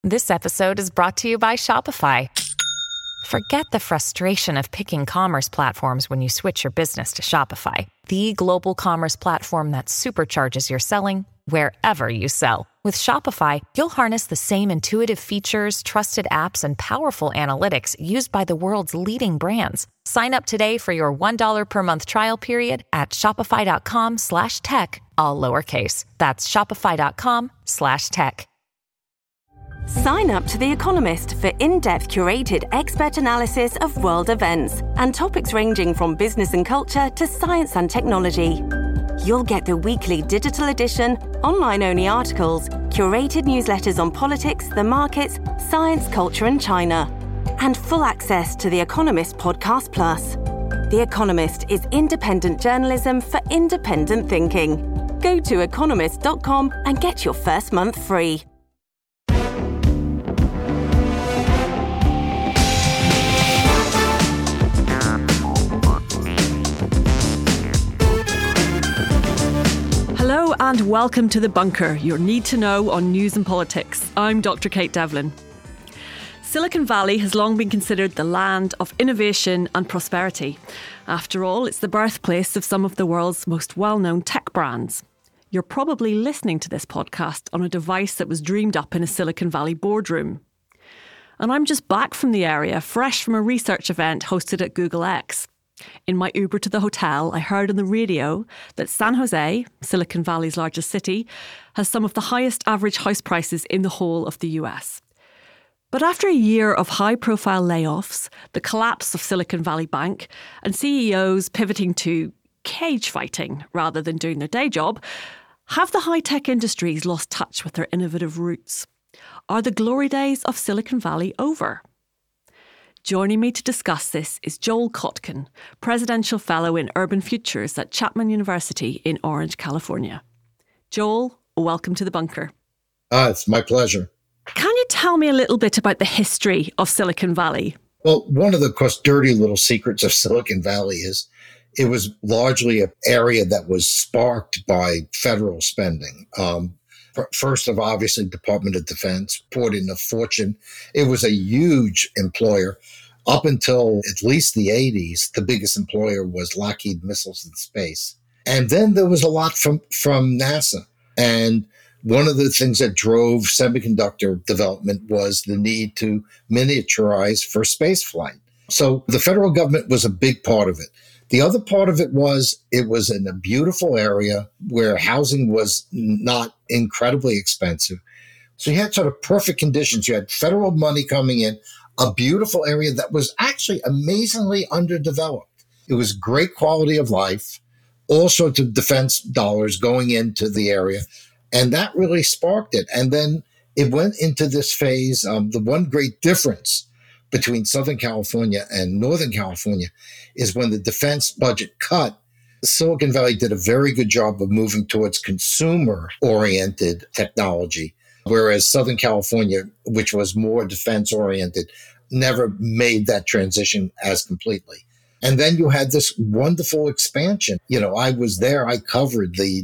This episode is brought to you by Shopify. Forget the frustration of picking commerce platforms when you switch your business to Shopify, the global commerce platform that supercharges your selling wherever you sell. With Shopify, you'll harness the same intuitive features, trusted apps, and powerful analytics used by the world's leading brands. Sign up today for your $1 per month trial period at shopify.com/tech, all lowercase. That's shopify.com/tech. Sign up to The Economist for in-depth curated expert analysis of world events and topics ranging from business and culture to science and technology. You'll get the weekly digital edition, online-only articles, curated newsletters on politics, the markets, science, culture and China, and full access to The Economist Podcast Plus. The Economist is independent journalism for independent thinking. Go to economist.com and get your first month free. Hello and welcome to The Bunker, your need to know on news and politics. I'm Dr. Kate Devlin. Silicon Valley has long been considered the land of innovation and prosperity. After all, it's the birthplace of some of the world's most well-known tech brands. You're probably listening to this podcast on a device that was dreamed up in a Silicon Valley boardroom. And I'm just back from the area, fresh from a research event hosted at Google X. In my Uber to the hotel, I heard on the radio that San Jose, Silicon Valley's largest city, has some of the highest average house prices in the whole of the US. But after a year of high-profile layoffs, the collapse of Silicon Valley Bank, and CEOs pivoting to cage fighting rather than doing their day job, have the high-tech industries lost touch with their innovative roots? Are the glory days of Silicon Valley over? Joining me to discuss this is Joel Kotkin, Presidential Fellow in Urban Futures at Chapman University in Orange, California. Joel, welcome to The Bunker. It's my pleasure. Can you tell me a little bit about the history of Silicon Valley? Well, one of the, of course, dirty little secrets of Silicon Valley is it was largely an area that was sparked by federal spending. First of obviously Department of Defense poured in a fortune. It was a huge employer. Up until at least the 80s, the biggest employer was Lockheed Missiles and Space. And then there was a lot from NASA. And one of the things that drove semiconductor development was the need to miniaturize for space flight. So the federal government was a big part of it. The other part of it was in a beautiful area where housing was not incredibly expensive. So you had sort of perfect conditions. You had federal money coming in, a beautiful area that was actually amazingly underdeveloped. It was great quality of life, all sorts of defense dollars going into the area. And that really sparked it. And then it went into this phase. The one great difference between Southern California and Northern California is when the defense budget cut, Silicon Valley did a very good job of moving towards consumer-oriented technology, whereas Southern California, which was more defense-oriented, never made that transition as completely. And then you had this wonderful expansion. You know, I was there, I covered the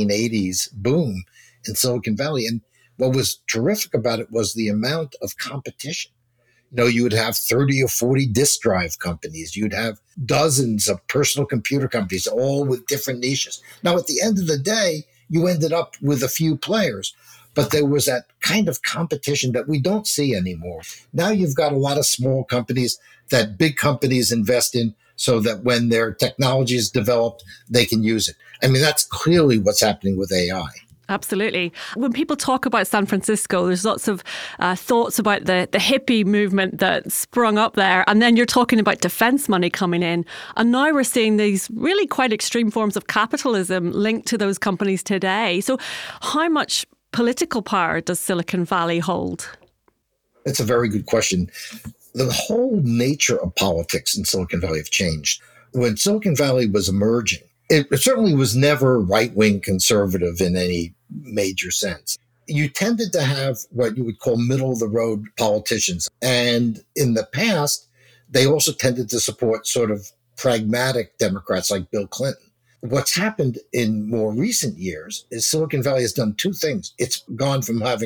1980s boom in Silicon Valley. And what was terrific about it was the amount of competition. You know, you would have 30 or 40 disk drive companies. You'd have dozens of personal computer companies, all with different niches. Now, at the end of the day, you ended up with a few players, but there was that kind of competition that we don't see anymore. Now you've got a lot of small companies that big companies invest in so that when their technology is developed, they can use it. I mean, that's clearly what's happening with AI. Absolutely. When people talk about San Francisco, there's lots of thoughts about the hippie movement that sprung up there. And then you're talking about defense money coming in. And now we're seeing these really quite extreme forms of capitalism linked to those companies today. So how much political power does Silicon Valley hold? That's a very good question. The whole nature of politics in Silicon Valley have changed. When Silicon Valley was emerging, it certainly was never right-wing conservative in any major sense. You tended to have what you would call middle-of-the-road politicians. And in the past, they also tended to support sort of pragmatic Democrats like Bill Clinton. What's happened in more recent years is Silicon Valley has done two things. It's gone from having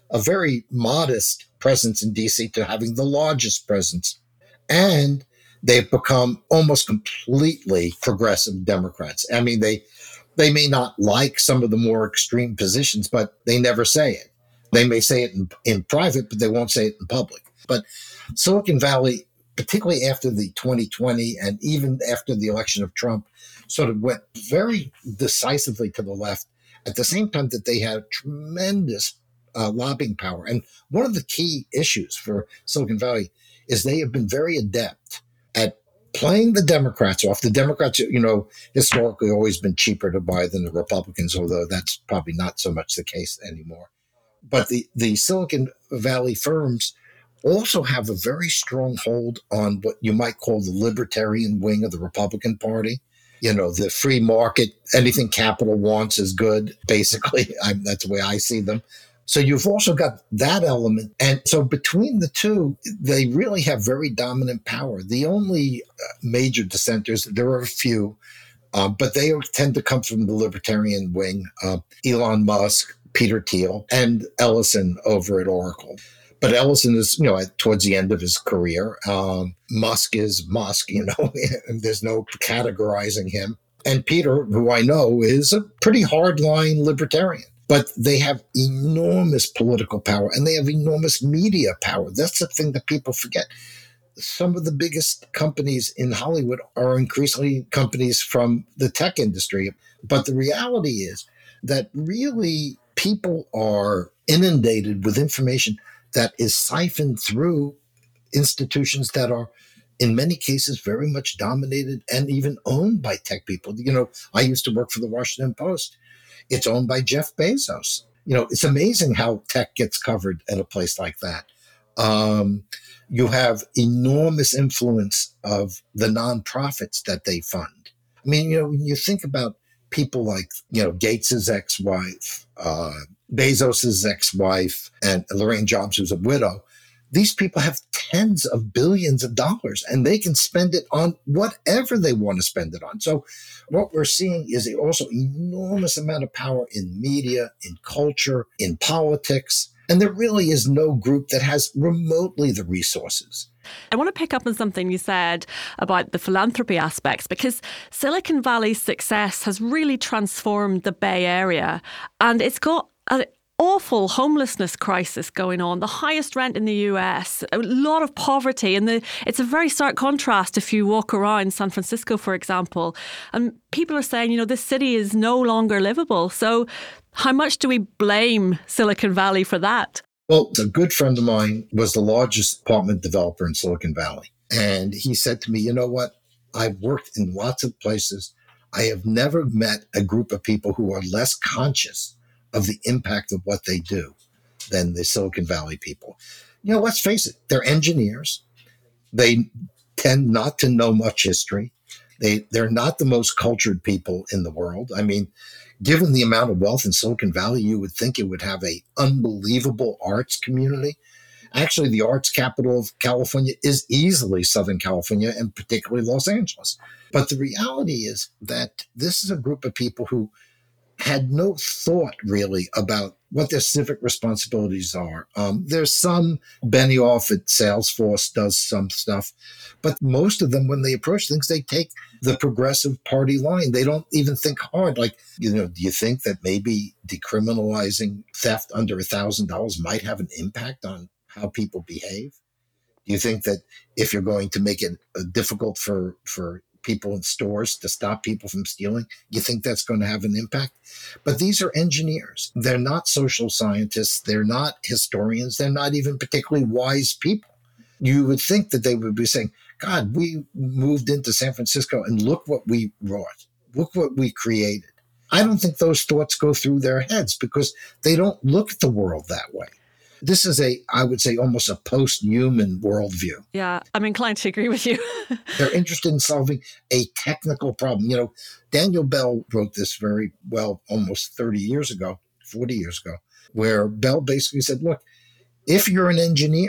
a very modest presence in DC to having the largest presence. And they've become almost completely progressive Democrats. I mean, they may not like some of the more extreme positions, but they never say it. They may say it in private, but they won't say it in public. But Silicon Valley, particularly after the 2020 and even after the election of Trump, sort of went very decisively to the left at the same time that they had tremendous lobbying power. And one of the key issues for Silicon Valley is they have been very adept at playing the Democrats off. The Democrats, historically always been cheaper to buy than the Republicans, although that's probably not so much the case anymore. But the Silicon Valley firms also have a very strong hold on what you might call the libertarian wing of the Republican Party. The free market, anything capital wants is good, basically. That's the way I see them. So you've also got that element. And so between the two, they really have very dominant power. The only major dissenters, there are a few, but they tend to come from the libertarian wing. Elon Musk, Peter Thiel, and Ellison over at Oracle. But Ellison is, towards the end of his career. Musk is Musk, there's no categorizing him. And Peter, who I know, is a pretty hardline libertarian. But they have enormous political power and they have enormous media power. That's the thing that people forget. Some of the biggest companies in Hollywood are increasingly companies from the tech industry. But the reality is that really people are inundated with information that is siphoned through institutions that are, in many cases, very much dominated and even owned by tech people. I used to work for the Washington Post. It's owned by Jeff Bezos. It's amazing how tech gets covered at a place like that. You have enormous influence of the nonprofits that they fund. I mean, when you think about people like, Gates's ex-wife, Bezos's ex-wife, and Lorraine Jobs, who's a widow, these people have tens of billions of dollars and they can spend it on whatever they want to spend it on. So what we're seeing is also enormous amount of power in media, in culture, in politics. And there really is no group that has remotely the resources. I want to pick up on something you said about the philanthropy aspects, because Silicon Valley's success has really transformed the Bay Area, and it's got an awful homelessness crisis going on, the highest rent in the US, a lot of poverty. And it's a very stark contrast if you walk around San Francisco, for example. And people are saying, this city is no longer livable. So how much do we blame Silicon Valley for that? Well, a good friend of mine was the largest apartment developer in Silicon Valley. And he said to me, you know what? I've worked in lots of places. I have never met a group of people who are less conscious of the impact of what they do than the Silicon Valley people. Let's face it, they're engineers. They tend not to know much history. They're not the most cultured people in the world. I mean, given the amount of wealth in Silicon Valley, you would think it would have an unbelievable arts community. Actually, the arts capital of California is easily Southern California and particularly Los Angeles. But the reality is that this is a group of people who had no thought really about what their civic responsibilities are. There's some Benioff at Salesforce does some stuff, but most of them, when they approach things, they take the progressive party line. They don't even think hard. Like, do you think that maybe decriminalizing theft under $1,000 might have an impact on how people behave? Do you think that if you're going to make it difficult for people in stores to stop people from stealing, you think that's going to have an impact? But these are engineers. They're not social scientists. They're not historians. They're not even particularly wise people. You would think that they would be saying, God, we moved into San Francisco and look what we wrought. Look what we created. I don't think those thoughts go through their heads because they don't look at the world that way. This is I would say, almost a post-human worldview. Yeah, I'm inclined to agree with you. They're interested in solving a technical problem. Daniel Bell wrote this very well almost 40 years ago, where Bell basically said, look, if you're an engineer,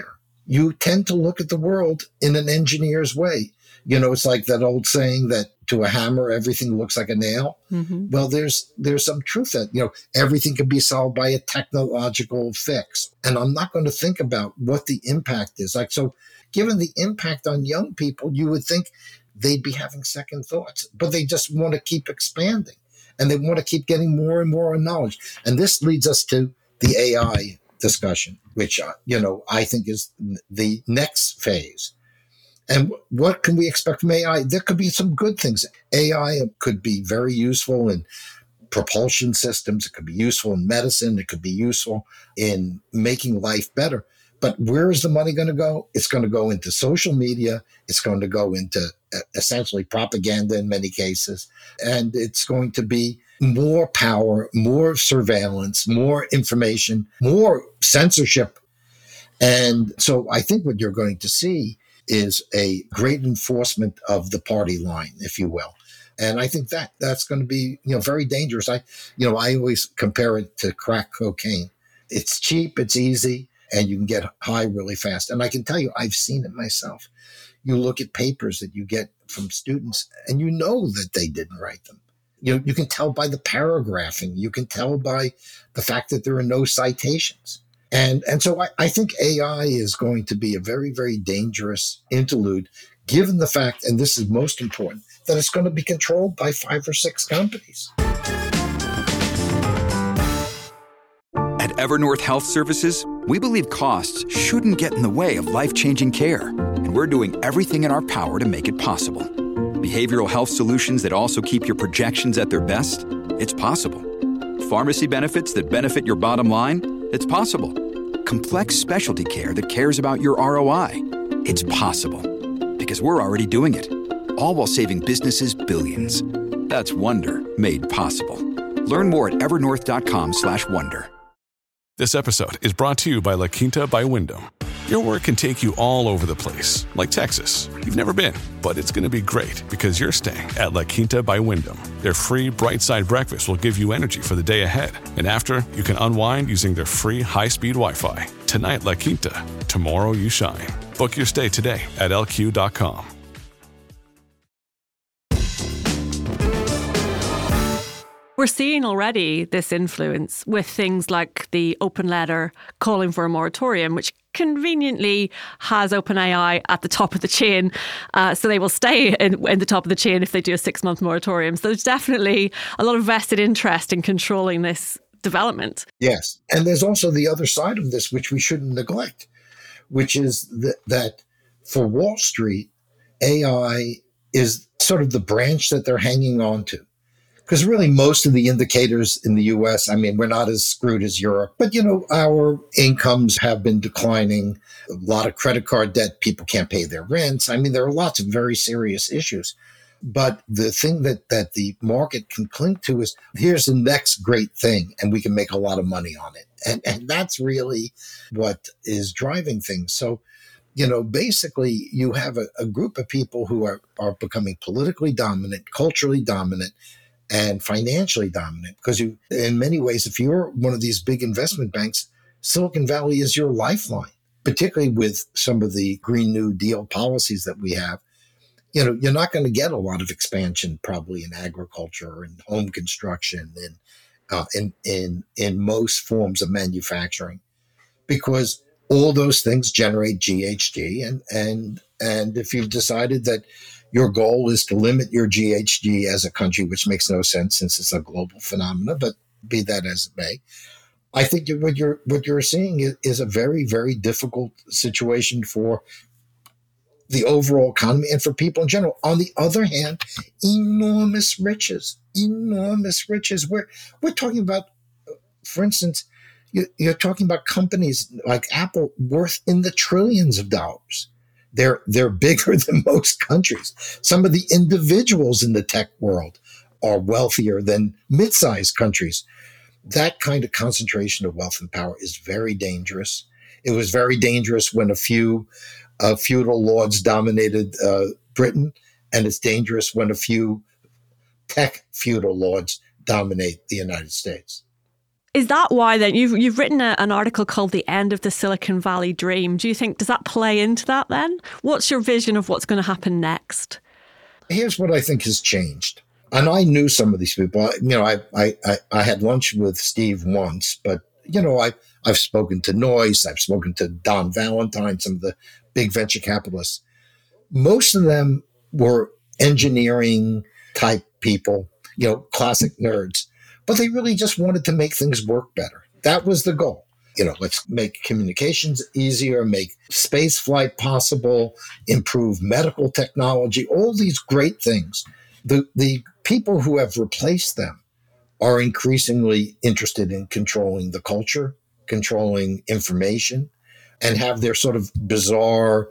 you tend to look at the world in an engineer's way. You know, it's like that old saying that to a hammer, everything looks like a nail. Mm-hmm. Well, there's some truth that, you know, everything can be solved by a technological fix. And I'm not going to think about what the impact is. Like, so given the impact on young people, you would think they'd be having second thoughts, but they just want to keep expanding and they want to keep getting more and more knowledge. And this leads us to the AI discussion, which, you know, I think is the next phase. And what can we expect from AI? There could be some good things. AI could be very useful in propulsion systems. It could be useful in medicine. It could be useful in making life better. But where is the money going to go? It's going to go into social media. It's going to go into essentially propaganda in many cases. And it's going to be more power, more surveillance, more information, more censorship. And so I think what you're going to see is a great enforcement of the party line, if you will. And I think that that's going to be, you know, very dangerous. I always compare it to crack cocaine. It's cheap, it's easy, and you can get high really fast. And I can tell you, I've seen it myself. You look at papers that you get from students, and you know that they didn't write them. You can tell by the paragraphing. You can tell by the fact that there are no citations. And so I think AI is going to be a very, very dangerous interlude, given the fact, and this is most important, that it's going to be controlled by 5 or 6 companies. At Evernorth Health Services, we believe costs shouldn't get in the way of life-changing care, and we're doing everything in our power to make it possible. Behavioral health solutions that also keep your projections at their best? It's possible. Pharmacy benefits that benefit your bottom line? It's possible. Complex specialty care that cares about your ROI? It's possible. Because we're already doing it. All while saving businesses billions. That's Wonder made possible. Learn more at evernorth.com/wonder. This episode is brought to you by La Quinta by Wyndham. Your work can take you all over the place, like Texas. You've never been, but it's going to be great because you're staying at La Quinta by Wyndham. Their free Bright Side breakfast will give you energy for the day ahead. And after, you can unwind using their free high-speed Wi-Fi. Tonight, La Quinta. Tomorrow, you shine. Book your stay today at lq.com. We're seeing already this influence with things like the open letter calling for a moratorium, which conveniently has OpenAI at the top of the chain. So they will stay in the top of the chain if they do a 6-month moratorium. So there's definitely a lot of vested interest in controlling this development. Yes. And there's also the other side of this, which we shouldn't neglect, which is that for Wall Street, AI is sort of the branch that they're hanging on to. Because really most of the indicators in the U.S., I mean, we're not as screwed as Europe, but, you know, our incomes have been declining, a lot of credit card debt, people can't pay their rents. I mean, there are lots of very serious issues. But the thing that the market can cling to is, here's the next great thing, and we can make a lot of money on it. And that's really what is driving things. So, you know, basically you have a group of people who are becoming politically dominant, culturally dominant, and financially dominant, because you, in many ways, if you're one of these big investment banks, Silicon Valley is your lifeline, particularly with some of the Green New Deal policies that we have. You know, you're not going to get a lot of expansion probably in agriculture and home construction and in most forms of manufacturing, because all those things generate GHG. And if you've decided that your goal is to limit your GHG as a country, which makes no sense since it's a global phenomenon, but be that as it may, I think what you're seeing is a very, very difficult situation for the overall economy and for people in general. On the other hand, enormous riches. We're talking about, for instance, you're talking about companies like Apple worth in the trillions of dollars. They're bigger than most countries. Some of the individuals in the tech world are wealthier than mid-sized countries. That kind of concentration of wealth and power is very dangerous. It was very dangerous when a few feudal lords dominated Britain, and it's dangerous when a few tech feudal lords dominate the United States. Is that why then you've written an article called The End of the Silicon Valley Dream? Do you think, does that play into that then? What's your vision of what's going to happen next? Here's what I think has changed. And I knew some of these people. I had lunch with Steve once, but, I've spoken to Noyce, I've spoken to Don Valentine, some of the big venture capitalists. Most of them were engineering type people, classic nerds, but they really just wanted to make things work better. That was the goal. Let's make communications easier, make space flight possible, improve medical technology, all these great things. The people who have replaced them are increasingly interested in controlling the culture, controlling information, and have their sort of bizarre,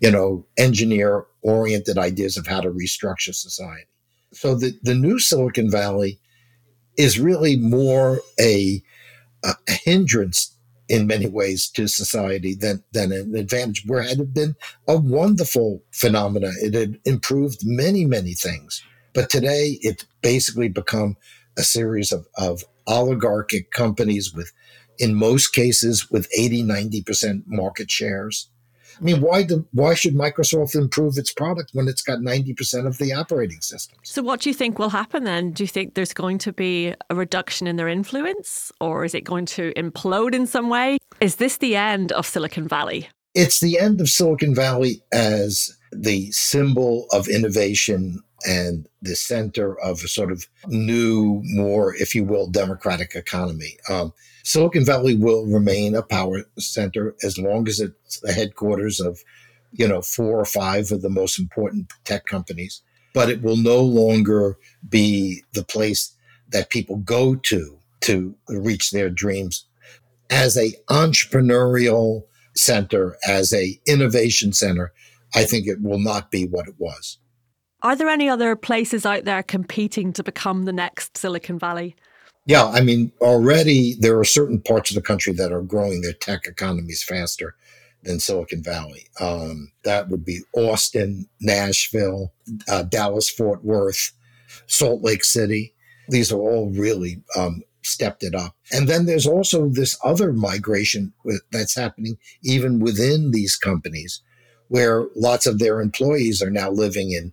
engineer-oriented ideas of how to restructure society. So the new Silicon Valley is really more a hindrance in many ways to society than an advantage, where it had been a wonderful phenomena. It had improved many, many things. But today it's basically become a series of oligarchic companies with, in most cases, with 80, 90% market shares. I mean, why should Microsoft improve its product when it's got 90% of the operating systems? So what do you think will happen then? Do you think there's going to be a reduction in their influence, or is it going to implode in some way? Is this the end of Silicon Valley? It's the end of Silicon Valley as the symbol of innovation and the center of a sort of new, more, if you will, democratic economy. Silicon Valley will remain a power center as long as it's the headquarters of, 4 or 5 of the most important tech companies. But it will no longer be the place that people go to reach their dreams. As a entrepreneurial center, as a innovation center, I think it will not be what it was. Are there any other places out there competing to become the next Silicon Valley? Yeah, I mean, already there are certain parts of the country that are growing their tech economies faster than Silicon Valley. That would be Austin, Nashville, Dallas, Fort Worth, Salt Lake City. These are all really stepped it up. And then there's also this other migration that's happening even within these companies, where lots of their employees are now living in,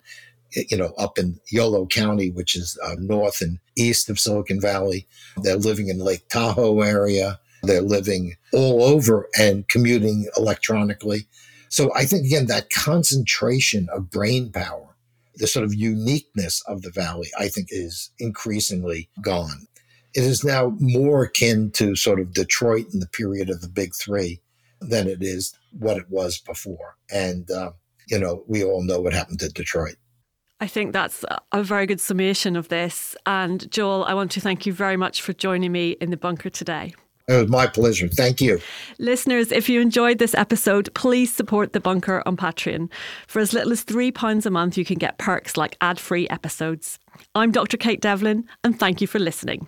up in Yolo County, which is north and east of Silicon Valley. They're living in Lake Tahoe area. They're living all over and commuting electronically. So I think, again, that concentration of brain power, the sort of uniqueness of the Valley, I think is increasingly gone. It is now more akin to sort of Detroit in the period of the Big Three than it is what it was before. And, we all know what happened to Detroit. I think that's a very good summation of this. And Joel, I want to thank you very much for joining me in the bunker today. It was my pleasure. Thank you. Listeners, if you enjoyed this episode, please support The Bunker on Patreon. For as little as £3 a month, you can get perks like ad-free episodes. I'm Dr. Kate Devlin, and thank you for listening.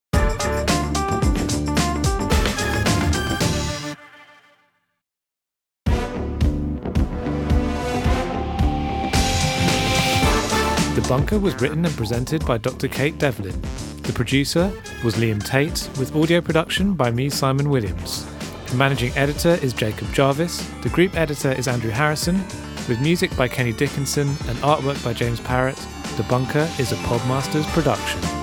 The Bunker was written and presented by Dr. Kate Devlin. The producer was Liam Tate, with audio production by me, Simon Williams. The managing editor is Jacob Jarvis. The group editor is Andrew Harrison, with music by Kenny Dickinson and artwork by James Parrott. The Bunker is a Podmasters production.